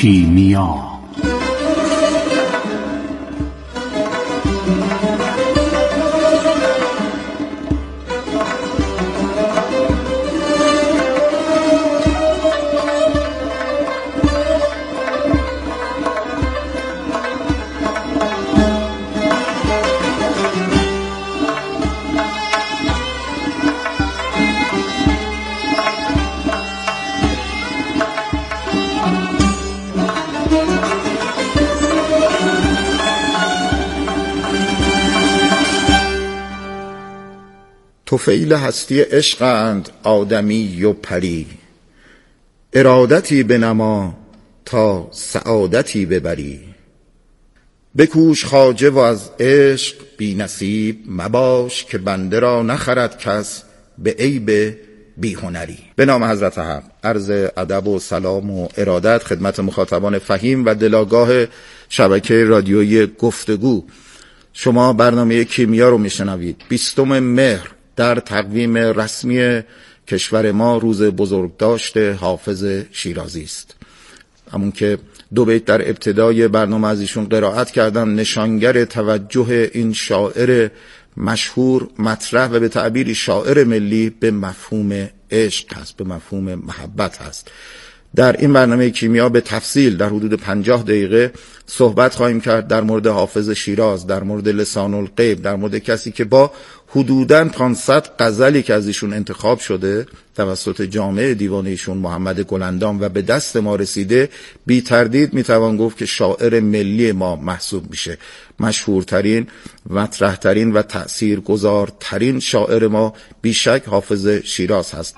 کیمیا. طفیل هستی عشقند آدمی و پری، ارادتی بنما تا سعادتی ببری. بکوش خواجه و از عشق بی نصیب مباش، که بنده را نخرد کس به عیب بی هنری. به نام حضرت حق عرض ادب و سلام و ارادت خدمت مخاطبان فهیم و دلاگاه شبکه رادیویی گفتگو. شما برنامه کیمیا رو میشنوید. 20 مهر در تقویم رسمی کشور ما روز بزرگداشت حافظ شیرازی است. همون که 2 بیت در ابتدای برنامه از ایشون قرائت کردم نشانگر توجه این شاعر مشهور مطرح و به تعبیر شاعر ملی به مفهوم عشق هست، به مفهوم محبت هست. در این برنامه کیمیا به تفصیل در حدود 50 دقیقه صحبت خواهیم کرد در مورد حافظ شیراز، در مورد لسان الغیب، در مورد کسی که با حدوداً 500 غزلی که از ایشون انتخاب شده توسط جامعه دیوان ایشون محمد گلندام و به دست ما رسیده، بی تردید میتوان گفت که شاعر ملی ما محسوب میشه. مشهورترین، مطرحترین و تأثیرگذارترین شاعر ما بیشک حافظ شیراز هست.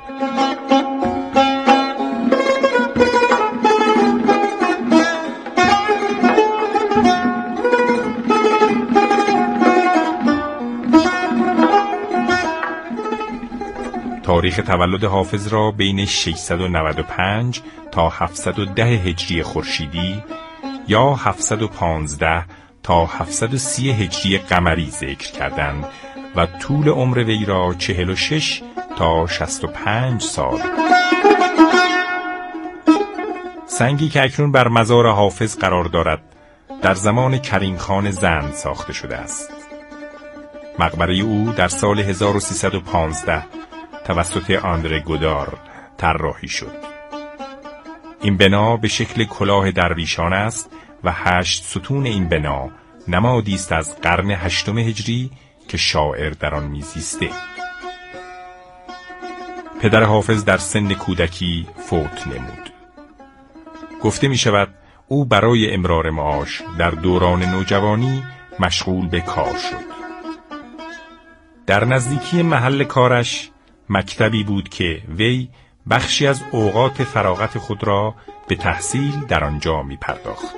تاریخ تولد حافظ را بین 695 تا 710 هجری خورشیدی یا 715 تا 730 هجری قمری ذکر کردند و طول عمر وی را 46 تا 65 سال. سنگی که اکنون بر مزار حافظ قرار دارد در زمان کریم خان زند ساخته شده است. مقبره او در سال 1315 توسط آندره گودار طراحی شد. این بنا به شکل کلاه درویشان است و 8 ستون این بنا نمادی است از قرن 8 هجری که شاعر در آن میزیسته. پدر حافظ در سن کودکی فوت نمود. گفته می شود او برای امرار معاش در دوران نوجوانی مشغول به کار شد. در نزدیکی محل کارش مکتبی بود که وی بخشی از اوقات فراغت خود را به تحصیل در آنجا می پرداخت.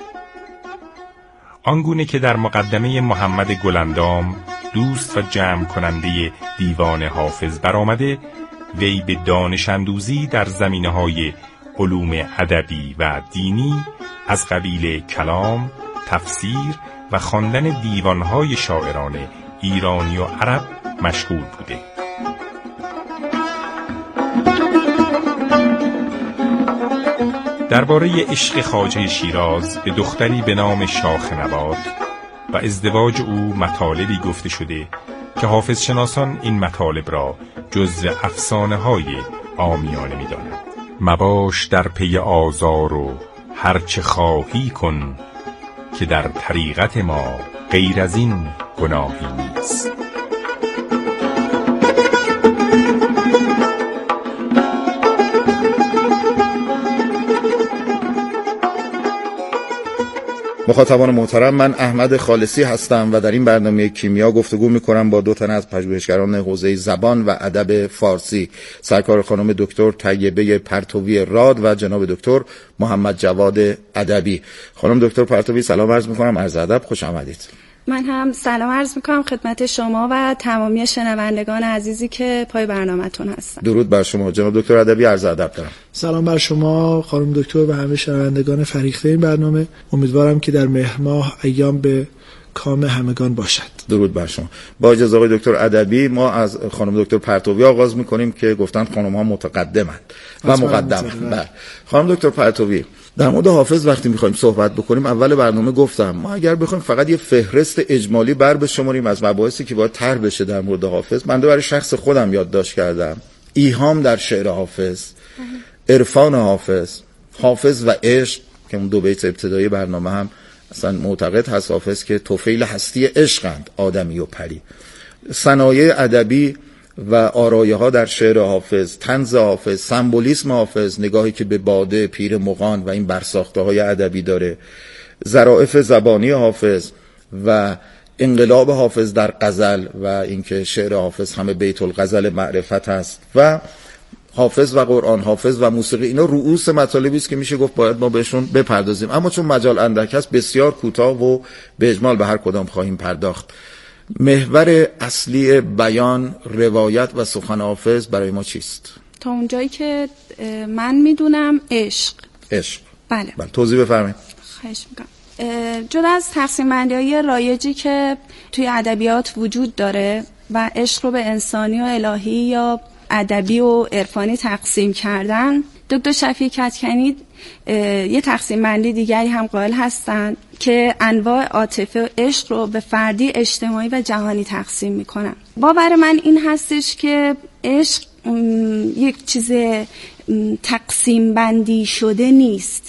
آنگونه که در مقدمه محمد گلندام دوست و جمع کننده دیوان حافظ برآمده، وی به دانش اندوزی در زمینه‌های علوم ادبی و دینی از قبیل کلام، تفسیر و خواندن دیوانهای شاعران ایرانی و عرب مشغول بوده. درباره عشق خواجه شیراز به دختری به نام شاخ نبات و ازدواج او مطالبی گفته شده که حافظ شناسان این مطالب را جزو افسانه‌های عامیانه می‌دانند. مباش در پی آزار و هرچه خواهی کن، که در طریقت ما غیر از این گناهی نیست. مخاطبان محترم، من احمد خالصی هستم و در این برنامه کیمیا گفتگو می‌کنم با 2 تن از پژوهشگران حوزه زبان و ادب فارسی، سرکار خانم دکتر طیبه پرتوی راد و جناب دکتر محمد جواد ادبی. خانم دکتر پرتوی سلام عرض می‌کنم، عرض ادب، خوش آمدید. من هم سلام عرض میکنم خدمت شما و تمامی شنوندگان عزیزی که پای برنامه‌تون هستن. درود بر شما جناب دکتر ادبی، عرض ادب دارم. سلام بر شما خانم دکتر و همه شنوندگان فریخته این برنامه. امیدوارم که در مهر ماه ایام به کام همگان باشد. درود بر شما. با اجازه آقای دکتر ادبی ما از خانم دکتر پرتوی آغاز میکنیم که گفتن خانم ها متقدمند و مقدمند. خانم دکتر پرتوی، در مورد حافظ وقتی میخوایم صحبت بکنیم، اول برنامه گفتم ما اگر بخوایم فقط یه فهرست اجمالی بر بشماریم از مباحثی که باید طرح بشه در مورد حافظ، من برای شخص خودم یادداشت کردم: ایهام در شعر حافظ، عرفان حافظ، حافظ و عشق که اون 2 بیت ابتدایی برنامه هم اصلا معتقد هست حافظ که طفیل هستی عشقند آدمی و پری، صنایع ادبی و آرایه ها در شعر حافظ، طنز حافظ، سمبولیسم حافظ، نگاهی که به باده، پیر مغان و این برساخته های ادبی داره، ظرافت زبانی حافظ و انقلاب حافظ در غزل و اینکه شعر حافظ همه بیت الغزل معرفت است و حافظ و قرآن، حافظ و موسیقی. اینا رؤوس مطالبی است که میشه گفت باید ما بهشون بپردازیم، اما چون مجال اندک است بسیار کوتاه و به اجمال به هر کدام خواهیم پرداخت. محور اصلی بیان، روایت و سخن حافظ برای ما چیست؟ تا اونجایی که من میدونم عشق. بله. توضیح بفرمایید. خواهش میکنم. جدا از تقسیم بندی‌های رایجی که توی ادبیات وجود داره و عشق رو به انسانی و الهی یا ادبی و عرفانی تقسیم کردن، دکتر شفیع کدکنی یه تقسیم بندی دیگری هم قائل هستن که انواع عاطفه و عشق رو به فردی، اجتماعی و جهانی تقسیم میکنن. باور من این هستش که عشق یک چیز تقسیم بندی شده نیست،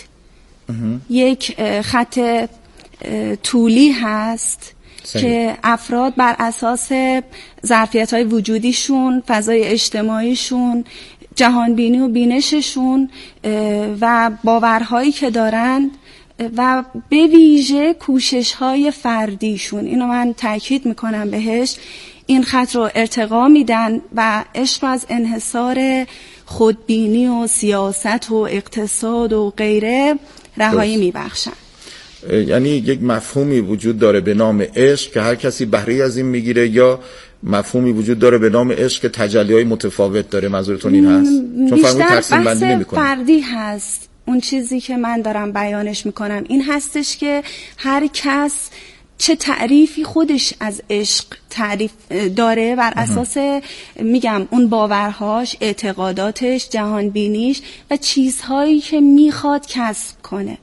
یک خط طولی هست که افراد بر اساس ظرفیت‌های وجودیشون، فضای اجتماعیشون، جهانبینی و بینششون و باورهایی که دارن و به ویژه کوشش‌های فردیشون، اینو من تاکید میکنم بهش، این خط رو ارتقا میدن و عشق رو از انحصار خودبینی و سیاست و اقتصاد و غیره رهایی میبخشن. یعنی یک مفهومی وجود داره به نام عشق که هر کسی بهره از این میگیره، یا مفهومی وجود داره به نام عشق که تجلی‌های متفاوت داره؟ منظورتون این هست؟ چون فرمودید تقسیم بندی نمی‌کنه. بیشتر فردی هست. اون چیزی که من دارم بیانش میکنم این هستش که هر کس چه تعریفی خودش از عشق تعریف داره بر اساس میگم اون باورهاش، اعتقاداتش، جهانبینیش و چیزهایی که میخواد کسب کنه.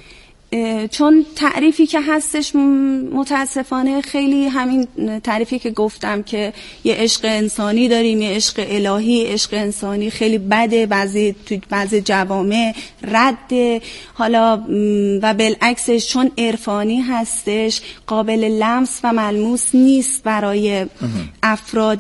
چون تعریفی که هستش متاسفانه خیلی همین تعریفی که گفتم که یه عشق انسانی داریم، یه عشق الهی، عشق انسانی خیلی بده، بعضی جوامع رد، حالا و بالعکسش چون عرفانی هستش قابل لمس و ملموس نیست برای افراد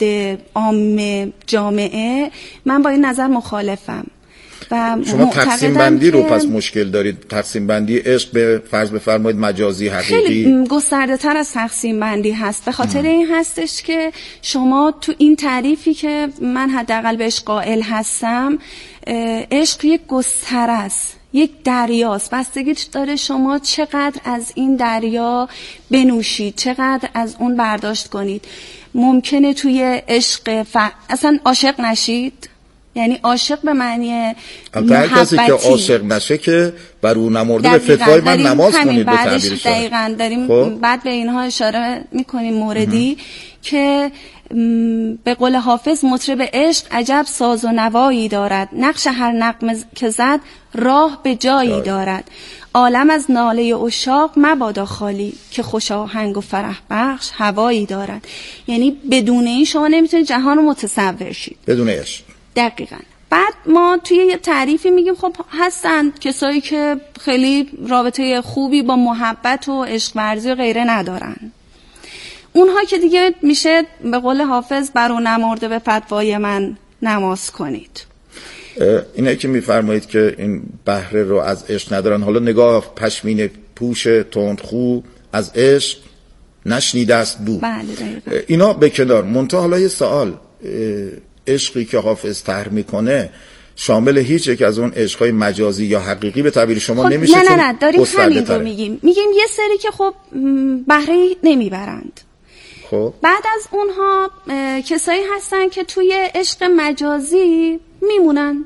عام جامعه. من با این نظر مخالفم. شما تقسیم بندی رو پس مشکل دارید؟ تقسیم بندی عشق به فرض بفرمایید مجازی، حقیقی، خیلی گسترده تر از تقسیم بندی هست. به خاطر این هستش که شما تو این تعریفی که من حداقل بهش قائل هستم، عشق یک گستره است، یک دریاست. بستگی داره شما چقدر از این دریا بنوشید، چقدر از اون برداشت کنید. ممکنه توی عشق اصلا عاشق نشید، یعنی عاشق به معنی محبتی. هر کسی که عاشق نشه که بر اون نمرده به فتوای من نماز کنید به تعبیر شما. دقیقاً داریم بعد به اینها اشاره میکنیم موردی که به قول حافظ مطرب عشق عجب ساز و نوایی دارد، نقش هر نغمه که زد راه به جایی دارد، عالم از ناله عشاق مبادا خالی که خوش آهنگ و فرح بخش هوایی دارد. یعنی بدون این شما نمیتونید جهان رو متصور شید، بدون عشق. دقیقاً. بعد ما توی یه تعریفی میگیم خب هستن کسایی که خیلی رابطه خوبی با محبت و عشق ورزی و غیره ندارن، اونها که دیگه میشه به قول حافظ بر اون نمرده به فتوای من نماز کنید. اینایی که میفرمایید که این بهره رو از عشق ندارن، حالا نگاه پشمین پوش تندخو از عشق نشنیده است بو. بله دقیقاً. اینا به کنار. منتها حالا یه سوال، عشقی که حافظ طرح میکنه شامل هیچ یک از اون عشقای مجازی یا حقیقی به تعبیر شما خب نمیشه؟ نه داریم همین رو میگیم یه سری که خب بهره نمیبرند. خب بعد از اونها کسایی هستن که توی عشق مجازی میمونن،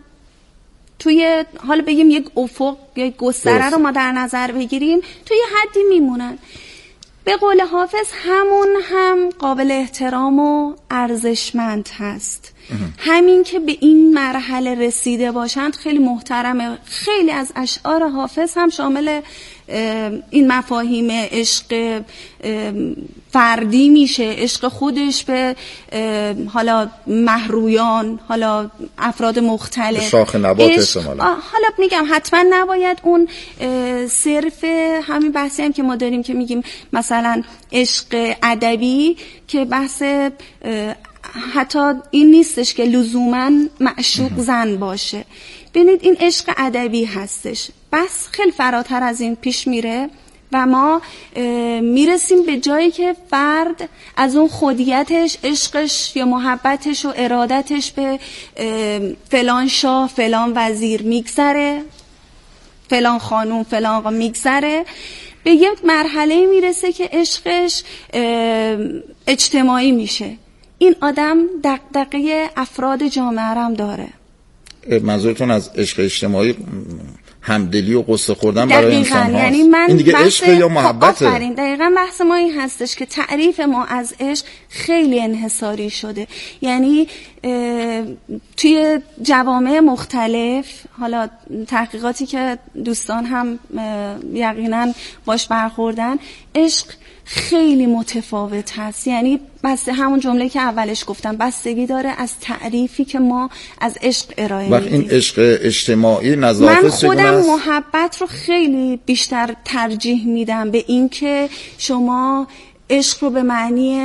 توی حالا بگیم یک افق، یک گستره رو ما در نظر بگیریم، توی حدی میمونن. به قول حافظ همون هم قابل احترام و ارزشمند هست. همین که به این مرحله رسیده باشند خیلی محترمه. خیلی از اشعار حافظ هم شامل این مفاهیم عشق فردی میشه، عشق خودش به حالا مهرویان، حالا افراد مختلف، شاخ نبات احتمالاً. حالا میگم حتما نباید اون صرف همین بحثی هم که ما داریم که میگیم مثلا عشق ادبی که بحث حتی این نیستش که لزوما معشوق زن باشه. ببینید این عشق ادبی هستش، بس خیلی فراتر از این پیش میره و ما میرسیم به جایی که فرد از اون خودیتش، عشقش یا محبتش و ارادتش به فلان شاه، فلان وزیر میگذره، فلان خانوم، فلان آقا میگذره، به یک مرحله میرسه که عشقش اجتماعی میشه. این آدم دغدغه افراد جامعه هم داره. منظورتون از عشق اجتماعی همدلی و قصه خوردن برای انسان هاست؟ یعنی من این دیگه عشق یا محبته؟ آفرین، دقیقاً بحث ما این هستش که تعریف ما از عشق خیلی انحصاری شده. یعنی توی جوامع مختلف، حالا تحقیقاتی که دوستان هم یقینا باش برخوردن، عشق خیلی متفاوت هست. یعنی بس همون جمله که اولش گفتم، بستگی داره از تعریفی که ما از عشق ارائه میدیم. این عشق اجتماعی نظافت من خودم محبت رو خیلی بیشتر ترجیح میدم به این که شما عشق رو به معنی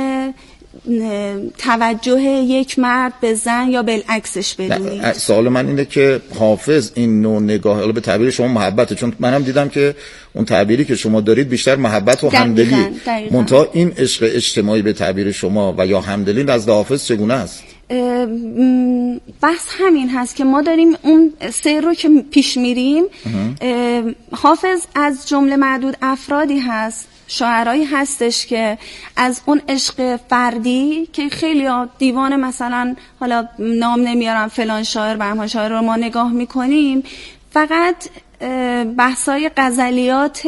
توجه یک مرد به زن یا بالعکسش بدونید. سوال من اینه که حافظ این نوع نگاه، حالا به تعبیر شما محبته، چون منم دیدم که اون تعبیری که شما دارید بیشتر محبت و همدلی، منتها این عشق اجتماعی به تعبیر شما و یا همدلی نزد حافظ چگونه است؟ بحث همین هست که ما داریم اون سیر رو که پیش میریم. حافظ از جمله معدود افرادی هست، شاعرایی هستش که از اون عشق فردی که خیلی دیوان مثلا حالا نام نمیارم فلان شاعر بهمان شاعر رو ما نگاه میکنیم، فقط بحثای غزلیات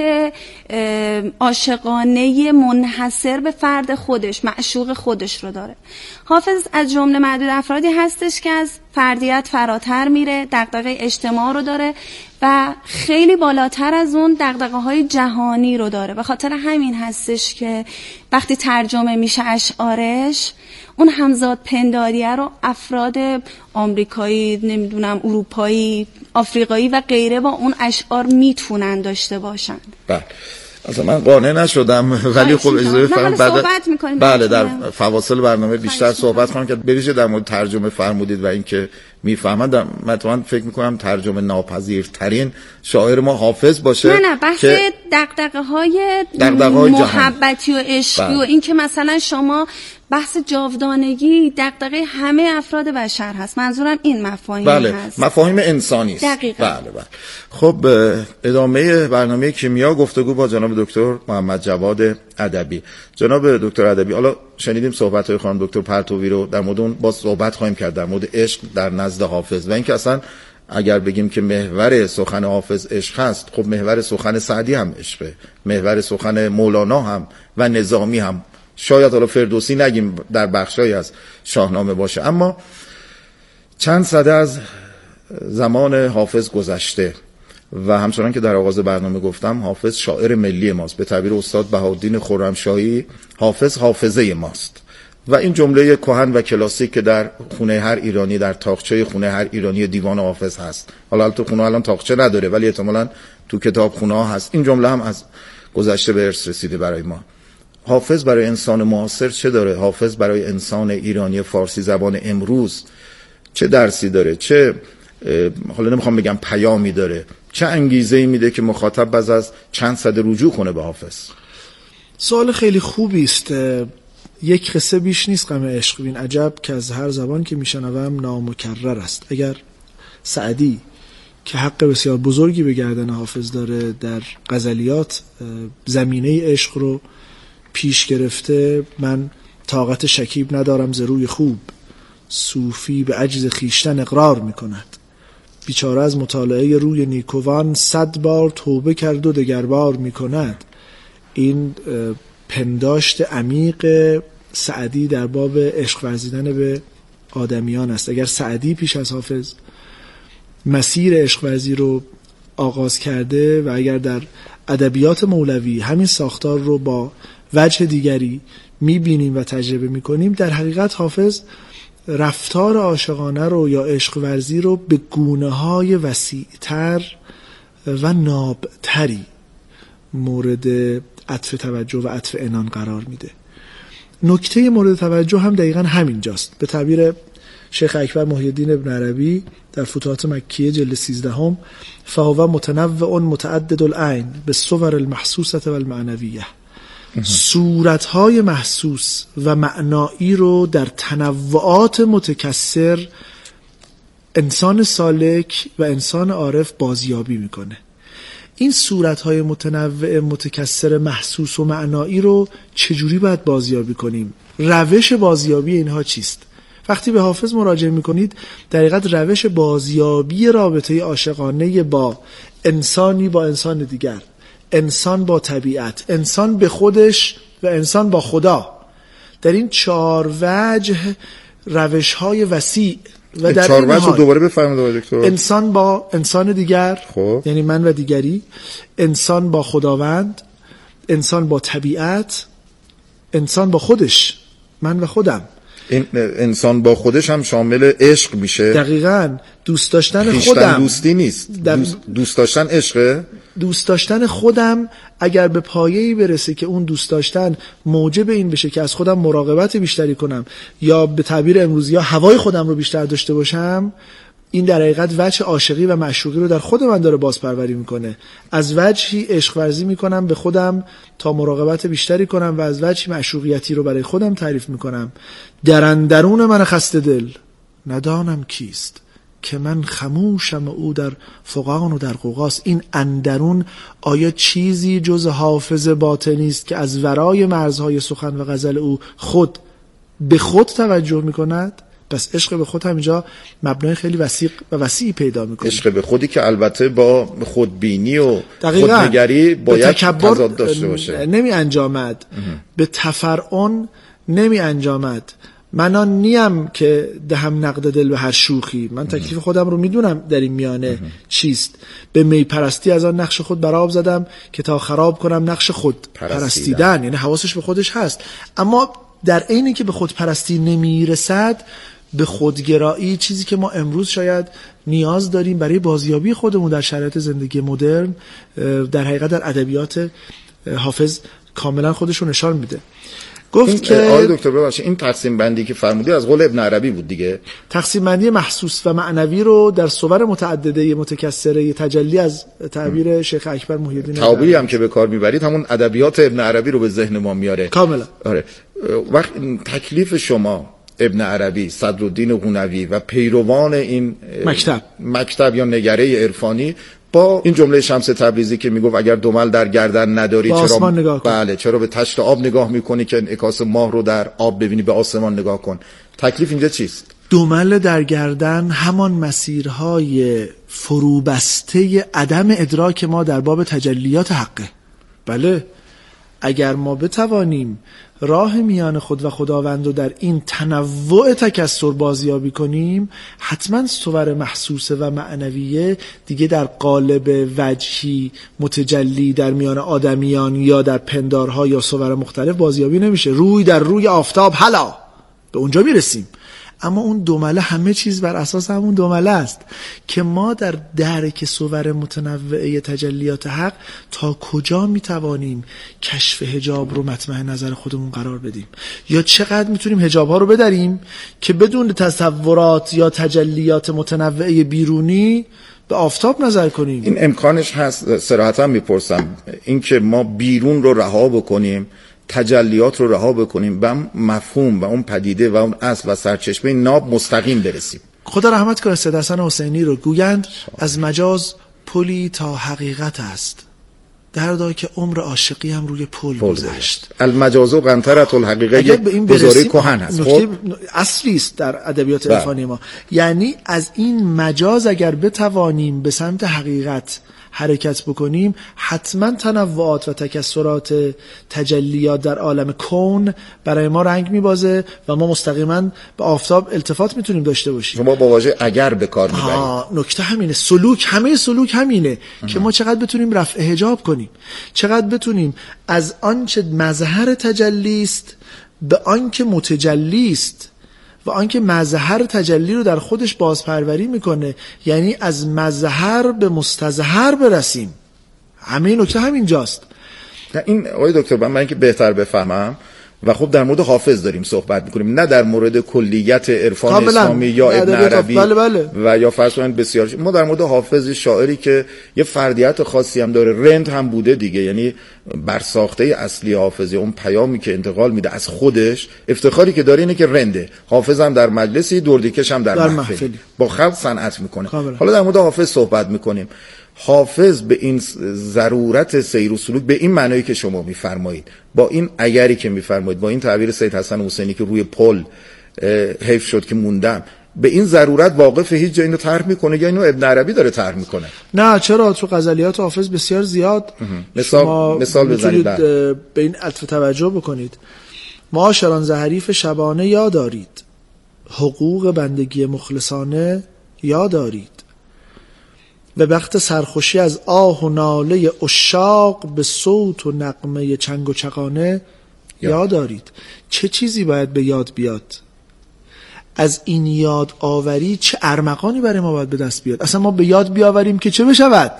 عاشقانه منحصر به فرد خودش، معشوق خودش رو داره. حافظ از جمله معدود افرادی هستش که از فردیت فراتر میره، دغدغه اجتماع رو داره و خیلی بالاتر از اون دغدغه‌های جهانی رو داره. به خاطر همین هستش که وقتی ترجمه میشه اشعارش، اون همزاد پنداریه رو افراد آمریکایی، نمیدونم اروپایی، آفریقایی و غیره با اون اشعار میتونن داشته باشن. بله. اصلا من قانع نشدم، ولی خب اجازه بفرمایید. بله در فواصل برنامه بیشتر صحبت خواهم کرد. بریزه در مورد ترجمه فرمودید و اینکه میفهمن. من فکر میکنم ترجمه ناپذیرترین شاعر ما حافظ باشه. نه بحث دغدغه‌های محبتی و عشقی و این که مثلا شما بحث جاودانگی دغدغه همه افراد بشر هست. منظورم این مفاهیم هست. مفاهیم انسانی است. بله. خب ادامه برنامه کیمیا گفتگو با جناب دکتر محمد جواد ادبی. جناب دکتر ادبی، حالا شنیدیم صحبت‌های خانم دکتر پرتوی رو، در مورد اون باز صحبت خواهیم کرد در مورد عشق در نزد حافظ و اینکه اصلا اگر بگیم که محور سخن حافظ عشق هست، خب محور سخن سعدی هم عشقه، محور سخن مولانا هم و نظامی هم، شاید حالا فردوسی نگیم در بخشایی از شاهنامه باشه. اما چند سده از زمان حافظ گذشته و همچنان که در آغاز برنامه گفتم حافظ شاعر ملی ماست. به تعبیر استاد بهاءالدین خرمشاهی حافظ حافظه ماست و این جمله کهن و کلاسیک که در خونه هر ایرانی، در تاقچه خونه هر ایرانی دیوان حافظ هست. حالا تو خونه الان تاقچه نداره ولی احتمالاً تو کتابخونه ها هست. این جمله هم از گذشته به ارث رسیده برای ما. حافظ برای انسان معاصر چه داره؟ حافظ برای انسان ایرانی فارسی زبان امروز چه درسی داره؟ چه حالا نمیخوام بگم پیامی داره، چه انگیزه‌ای میده که مخاطب بعد از چند صده رجوع کنه به حافظ؟ سوال خیلی خوبی است. یک قصه بیش نیست غم عشق بین، عجب که از هر زبان که میشنوم نامکرر است. اگر سعدی که حق بسیار بزرگی به گردن حافظ داره در غزلیات زمینه عشق رو پیش گرفته، من طاقت شکیب ندارم ز روی خوب، صوفی به عجز خیشتن اقرار میکند. بیچاره از مطالعه روی نیکوان 100 بار توبه کرد و دگربار میکند. این پنداشت عمیق سعدی در باب عشق ورزیدن به آدمیان است. اگر سعدی پیش از حافظ مسیر عشق ورزی رو آغاز کرده و اگر در ادبیات مولوی همین ساختار رو با وجه دیگری میبینیم و تجربه میکنیم، در حقیقت حافظ رفتار عاشقانه رو یا عشق ورزی رو به گونه‌های وسیع‌تر و نابتری مورد عطف توجه و عطف عنان قرار میده. نکته مورد توجه هم دقیقا همینجاست. به تعبیر شیخ اکبر محی الدین ابن عربی در فتوحات مکیه جلد 13 فهو متنوع متعدد العین بالصور المحسوسه و المعنویه، صورتهای محسوس و معنایی رو در تنوعات متکثر انسان سالک و انسان عارف بازیابی میکنه. این صورتهای متنوع متکثر محسوس و معنایی رو چجوری باید بازیابی کنیم؟ روش بازیابی اینها چیست؟ وقتی به حافظ مراجعه میکنید در حقیقت روش بازیابی رابطه عاشقانه با انسانی با انسان دیگر، انسان با طبیعت، انسان به خودش و انسان با خدا، در این 4 وجه روش‌های وسیع و در 4 وجه رو دوباره بفرمایید دکتر. انسان با انسان دیگر، خب. یعنی من و دیگری، انسان با خداوند، انسان با طبیعت، انسان با خودش، من و خودم. این انسان با خودش هم شامل عشق میشه. دقیقاً دوست داشتن پیشتن خودم. دوستی نیست. دوست داشتن عشقه. دوست داشتن خودم اگر به پایه‌ای برسه که اون دوست داشتن موجب این بشه که از خودم مراقبت بیشتری کنم یا به تعبیر امروزی ها هوای خودم رو بیشتر داشته باشم، این در حقیقت وجه عاشقی و معشوقی رو در خود من داره بازپروری میکنه. از وجهی عشق ورزی میکنم به خودم تا مراقبت بیشتری کنم و از وجهی معشوقیتی رو برای خودم تعریف میکنم. در اندرون من خسته دل ندانم کیست، که من خموشم او در فغان و در غوغاست. این اندرون آیا چیزی جز حافظ باطنی است که از ورای مرزهای سخن و غزل او خود به خود توجه میکند؟ پس عشق به خود همینجا مبنای خیلی وسیعی پیدا میکنه. عشق به خودی که البته با خودبینی و خودنگری باید تضاد داشته باشه. نمی انجامد، به تفرعن نمی انجامد. من آن نیم که دهم نقد دل به هر شوخی. من تکلیف خودم رو میدونم در این میانه چیست. به می پرستی از آن نقش خود برآب زدم که تا خراب کنم نقش خود پرستیدن. یعنی حواسش به خودش هست، اما در عینی که به خود پرستی نمیرسد به خودگرایی، چیزی که ما امروز شاید نیاز داریم برای بازیابی خودمون در شرایط زندگی مدرن، در حقیقت در ادبیات حافظ کاملا خودشو نشان میده. گفت که آقای دکتر ببخشید این تقسیم بندی که فرمودی از قول ابن عربی بود دیگه. تقسیم بندی محسوس و معنوی رو در صور متعدده متکثره تجلی از تعبیر شیخ اکبر محی الدین تعبیری هم که به کار میبرید همون ادبیات ابن عربی رو به ذهن ما میاره کاملا. آره. وقت تکلیف شما ابن عربی، صدرالدین قونوی و پیروان این مکتب یا نگره عرفانی با این جمله شمس تبریزی که میگفت اگر دمل در گردن نداری چرا به تشت آب نگاه میکنی که انعکاس ماه رو در آب ببینی، به آسمان نگاه کن. تکلیف اینجا چیست؟ دمل در گردن همان مسیرهای فروبسته عدم ادراک ما در باب تجلیات حقه. بله، اگر ما بتوانیم راه میان خود و خداوند رو در این تنوع تکثر بازیابی کنیم، حتما صور محسوسه و معنویه دیگه در قالب وجهی متجلی در میان آدمیان یا در پندارها یا صور مختلف بازیابی نمیشه. روی در روی آفتاب حالا به اونجا میرسیم، اما اون دومله همه چیز بر اساس همون دومله است که ما در درک صور متنوعه تجلیات حق تا کجا میتوانیم کشف حجاب رو مطمع نظر خودمون قرار بدیم، یا چقدر میتونیم حجاب ها رو بدریم که بدون تصورات یا تجلیات متنوعه بیرونی به آفتاب نظر کنیم. این امکانش هست؟ صراحتا میپرسم، این که ما بیرون رو رها بکنیم، تجلیات رو رها بکنیم، به مفهوم و اون پدیده و اون اصل و سرچشمه ناب مستقیم برسیم. خدا رحمت کنه سید حسن حسینی رو گویند از مجاز پلی تا حقیقت است، دردا که عمر عاشقی هم روی پل گذشت. المجاز و قنطرة الحقیقه یک گزاره کهن هست. خب اصلی است در ادبیات عرفانی ما. یعنی از این مجاز اگر بتوانیم به سمت حقیقت حرکت بکنیم حتما تنوعات و تکثرات تجلیات در عالم کون برای ما رنگ میبازه و ما مستقیما به آفتاب التفات میتونیم داشته باشیم. شما با واژه اگر به کار میبرید. نکته همینه. همه سلوک همینه که ما چقدر بتونیم رفع حجاب کنیم، چقدر بتونیم از آنچه مظهر تجلی است به آنکه متجلی است و آنکه مظهر تجلی رو در خودش بازپروری میکنه، یعنی از مظهر به مستظهر برسیم. همه نکته همینجاست. این آقای دکتر من اینکه بهتر بفهمم و خب در مورد حافظ داریم صحبت میکنیم، نه در مورد کلیت عرفان اسلامی یا ابن عربی بله. و یا فرض کنید بسیار ما در مورد حافظ شاعری که یه فردیت خاصی هم داره، رند هم بوده دیگه، یعنی برساخته اصلی حافظ، اون پیامی که انتقال میده از خودش، افتخاری که داره اینه که رنده. حافظ هم در مجلسی، دردیکش هم در محفلی با خلق صنعت میکنه. حالا در مورد حافظ صحبت میکنیم. حافظ به این ضرورت سیر و سلوک به این معنایی که شما میفرمایید، با این اگری که میفرمایید، با این تعبیر سید حسن حسینی که روی پل حیف شد که موندم، به این ضرورت واقف هیچ جا اینو طرح میکنه یا اینو ابن عربی داره طرح میکنه؟ نه، چرا؟ تو غزلیات حافظ بسیار زیاد مثال بزنید. به این عطف توجه بکنید. معاشران ز حریف شبانه یاد دارید، حقوق بندگی مخلصانه یاد دارید، به وقت سرخوشی از آه و ناله عشاق به صوت و نغمه چنگ و چغانه یاد دارید. چه چیزی باید به یاد بیاد؟ از این یاد آوری چه ارمغانی برای ما باید به دست بیاد؟ اصلا ما به یاد بیاوریم که چه بشود؟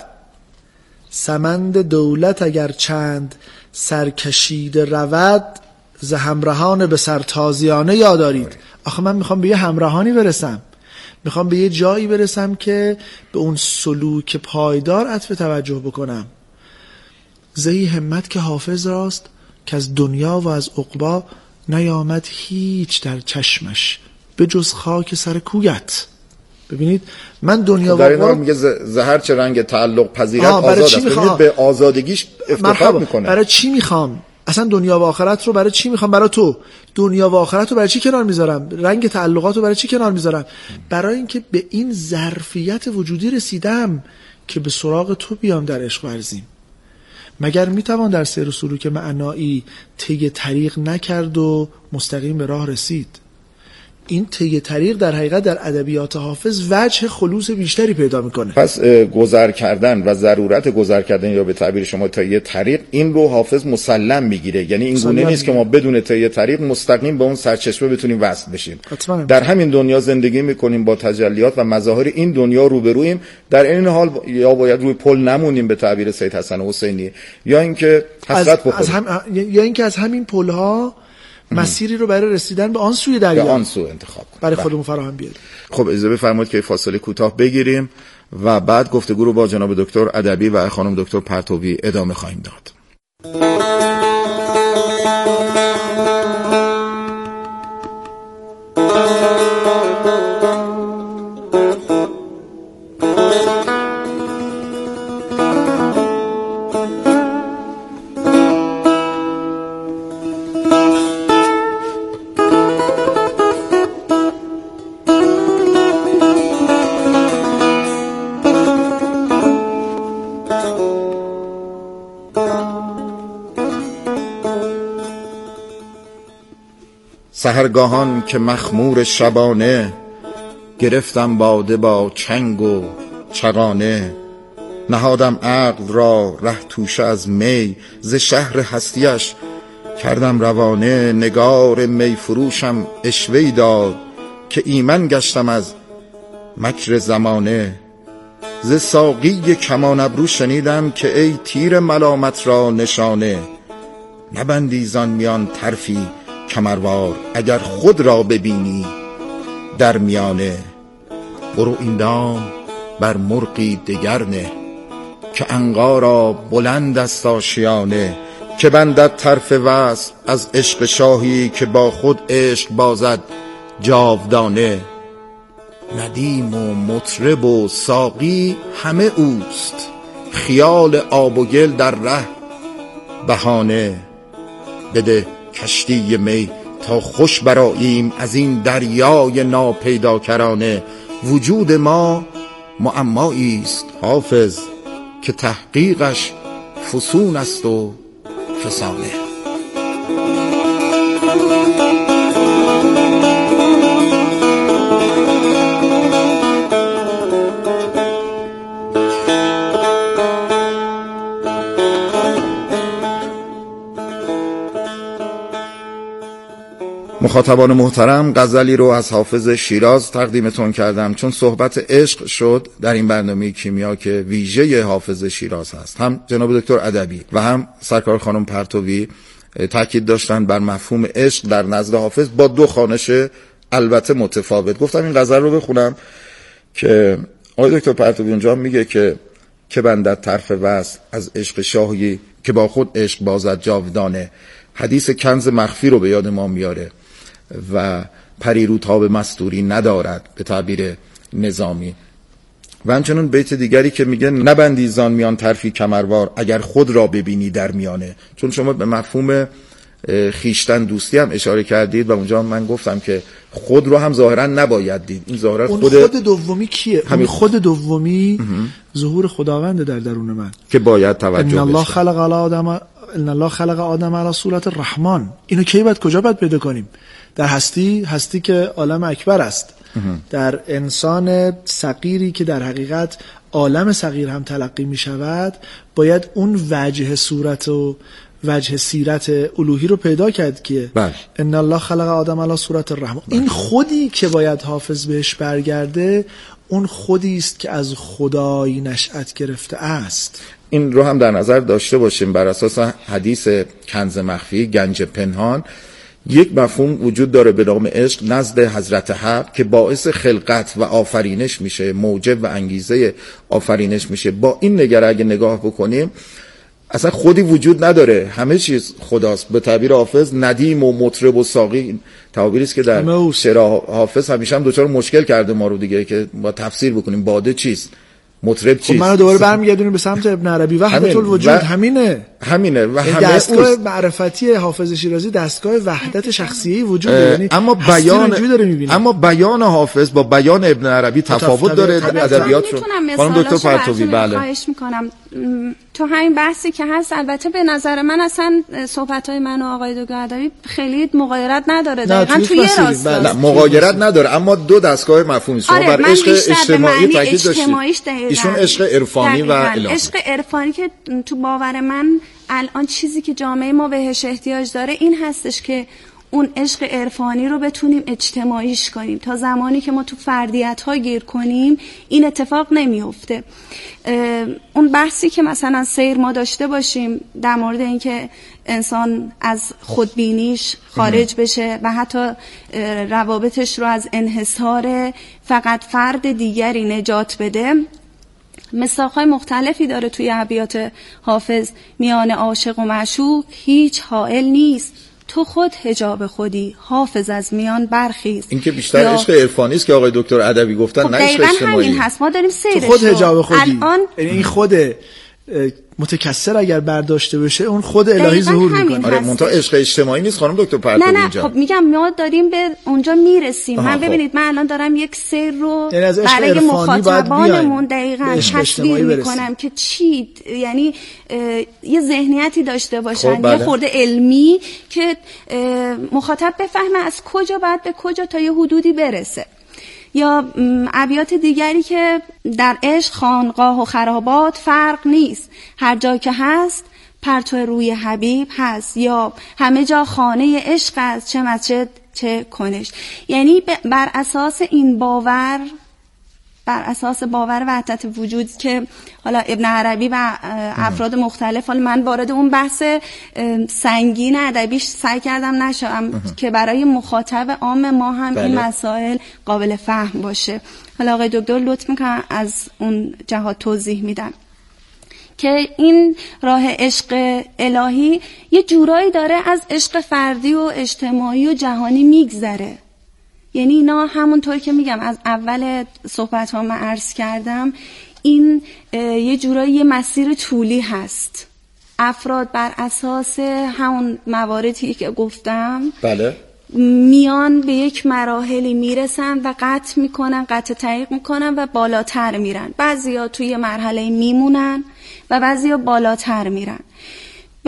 سمند دولت اگر چند سرکشید رود، ز همراهان به سرتازیانه یاد دارید. آخه من میخوام به یه همراهانی برسم، میخوام به یه جایی برسم که به اون سلوک پایدار عطف توجه بکنم. زهی همت که حافظ راست، که از دنیا و از عقبا نیامد هیچ در چشمش به جز خاک سر کویت. ببینید من دنیا و عقبا میگه زهر چه رنگ تعلق پذیرت آزاد است. ببینید به آزادگیش افتخار میکنه. برای چی میخوام اصلا دنیا و آخرت رو؟ برای چی میخوام؟ برای تو. دنیا و آخرت رو برای چی کنار میذارم؟ رنگ تعلقات رو برای چی کنار میذارم؟ برای اینکه به این ظرفیت وجودی رسیدم که به سراغ تو بیام در عشق ورزیم. مگر میتوان در سیر و سلوک معنایی طی طریق نکرد و مستقیم به راه رسید؟ این طی طریق در حقیقت در ادبیات حافظ وجه خلوص بیشتری پیدا میکنه. پس گذر کردن و ضرورت گذر کردن یا به تعبیر شما طی طریق، این رو حافظ مسلم میگیره. یعنی این گونه نیست که ما بدون طی طریق مستقیم به اون سرچشمه بتونیم وصل بشیم. در همین دنیا زندگی میکنیم، با تجلیات و مظاهر این دنیا روبرویم، در این حال یا باید روی پل نمونیم به تعبیر سید حسن حسینی، یا اینکه حسرت بخوریم، یا اینکه از همین پل‌ها مسیری رو برای رسیدن به آن سوی دریا، به آن سو انتخاب کنیم، برای خودمون فراهم بیاریم. خب اجازه بفرمایید که فاصله کوتاه بگیریم و بعد گفتگو رو با جناب دکتر ادبی و خانم دکتر پرتوی ادامه خواهیم داد. سحرگاهان که مخمور شبانه، گرفتم باده با چنگ و چغانه. نهادم عقل را ره توشه از می، ز شهر هستیش کردم روانه. نگار می فروشم عشوه‌ای داد، که ایمن گشتم از مکر زمانه. ز ساقی کمان ابرو شنیدم، که ای تیر ملامت را نشانه. نبندی زان میان طرفی کمروار، اگر خود را ببینی در میانه. برو این دام بر مرغی دگر نه، که عنقا را بلند است آشیانه. که بندد طرف وصل از عشق شاهی، که با خود عشق بازد جاودانه. ندیم و مطرب و ساقی همه اوست، خیال آب و گل در ره بهانه. بده کشتی می تا خوش براییم، از این دریای ناپیدا کرانه. وجود ما معمایی است حافظ که تحقیقش فسون است و فسانه. مخاطبان محترم، غزلی رو از حافظ شیراز تقدیمتون کردم چون صحبت عشق شد در این برنامه کیمیا که ویژه حافظ شیراز هست. هم جناب دکتر ادبی و هم سرکار خانم پرتوی تاکید داشتن بر مفهوم عشق در نزد حافظ با دو خوانش البته متفاوت. گفتم این غزل رو بخونم که آقای دکتر پرتوی اونجا میگه که بندد طرف وصل از عشق شاهی که با خود عشق بازد جاودانه. حدیث کنز مخفی رو به یاد ما میاره و پریرو تاب مستوری ندارد به تعبیر نظامی. و همچنین بیت دیگری که میگه نبندی زان میان طرفی کمروار اگر خود را ببینی در میانه. چون شما به مفهوم خیشتن دوستی هم اشاره کردید و اونجا من گفتم که خود رو هم ظاهرا نباید دید. این ظاهرا خود دومی کیه؟ همین خود دومی ظهور خداوند در درون من که باید توجه بشه. ان الله خلق آدم علی صورت الرحمن. اینو کی باید کجا باید پیدا کنیم؟ در هستی که عالم اکبر است، در انسان صغیری که در حقیقت عالم صغیر هم تلقی می شود، باید اون وجه صورت و وجه سیرت الوهی رو پیدا کرد که ان الله خلق آدم علی صورت الرحمن. این خودی که باید حافظ بهش برگرده، اون خودی است که از خدای نشأت گرفته است. این رو هم در نظر داشته باشیم. بر اساس حدیث کنز مخفی، گنج پنهان، یک مفهوم وجود داره به نام عشق نزد حضرت حق که باعث خلقت و آفرینش میشه، موجب و انگیزه آفرینش میشه. با این نگره اگه نگاه بکنیم اصلا خودی وجود نداره، همه چیز خداست. به تعبیر حافظ ندیم و مطرب و ساقی تعبیری است که در شعر حافظ همیشه هم دوچار مشکل کرده ما رو دیگه که با تفسیر بکنیم باده چیست، مطرب چیست. منو دوباره برمیگردونیم به سمت ابن عربی. وحدت الوجود همینه و همه دستگاه معرفتی حافظ شیرازی دستگاه وحدت شخصیه وجود داره. یعنی اما بیان حافظ با بیان ابن عربی تفاوت داره. ادبیات رو خانم دکتر پرتوی بله خواهش میکنم تو همین بحثی که هست، البته به نظر من اصلا صحبت‌های من و آقای دکتر ادبی خیلی مغایرت نداره، دقیقاً توی راست نه مغایرت نداره، اما دو دستگاه مفهومی. شما بر عشق اجتماعی تاکید داشتید، ایشون عشق عرفانی و الهی. عشق عرفانی که تو باور من الان چیزی که جامعه ما بهش احتیاج داره این هستش که اون عشق عرفانی رو بتونیم اجتماعیش کنیم. تا زمانی که ما تو فردیت‌ها گیر کنیم این اتفاق نمیفته. اون بحثی که مثلا سیر ما داشته باشیم در مورد اینکه انسان از خودبینیش خارج بشه و حتی روابطش رو از انحصار فقط فرد دیگری نجات بده، مساق‌های مختلفی داره توی ابیات حافظ. میان عاشق و معشوق هیچ حائل نیست، تو خود حجاب خودی حافظ از میان برخیز. این که بیشتر عشق عرفانی است که آقای دکتر ادبی گفتن، نه عشق اجتماعی. همین هست، ما داریم سیرش تو خود حجاب خودی الان این خود متکثر اگر برداشته بشه اون خود الهی ظهور میکنه. آره منتها عشق اجتماعی نیست خانم دکتر پرتوی اینجا. خب میگم ما داریم به اونجا میرسیم. من ببینید من الان دارم یک سیر رو برای مخاطبانمون دقیقاً تصویر میکنم که چی، یعنی یه ذهنیتی داشته باشن، یه خورده علمی که مخاطب بفهمه از کجا بعد به کجا تا یه حدودی برسه. یا ابیات دیگری که در عشق خانقاه و خرابات فرق نیست، هر جا که هست پرتو روی حبیب هست، یا همه جا خانه عشق است چه مسجد چه کنش. یعنی بر اساس این باور، بر اساس باور وحدت وجود که حالا ابن عربی و افراد مختلف، حالا من وارد اون بحث سنگین ادبیش سعی کردم نشم که برای مخاطب عام ما هم این مسائل قابل فهم باشه. حالا آقای دکتر لطف میکنن از اون جهات توضیح میدن که این راه عشق الهی یه جورایی داره از عشق فردی و اجتماعی و جهانی میگذره. یعنی اینا همونطور که میگم از اول صحبت ها من عرض کردم، این یه جورایی یه مسیر طولی هست. افراد بر اساس همون مواردی که گفتم میان به یک مراحلی میرسن و قطع طریق میکنن و بالاتر میرن. بعضیا توی مرحله میمونن و بعضیا بالاتر میرن.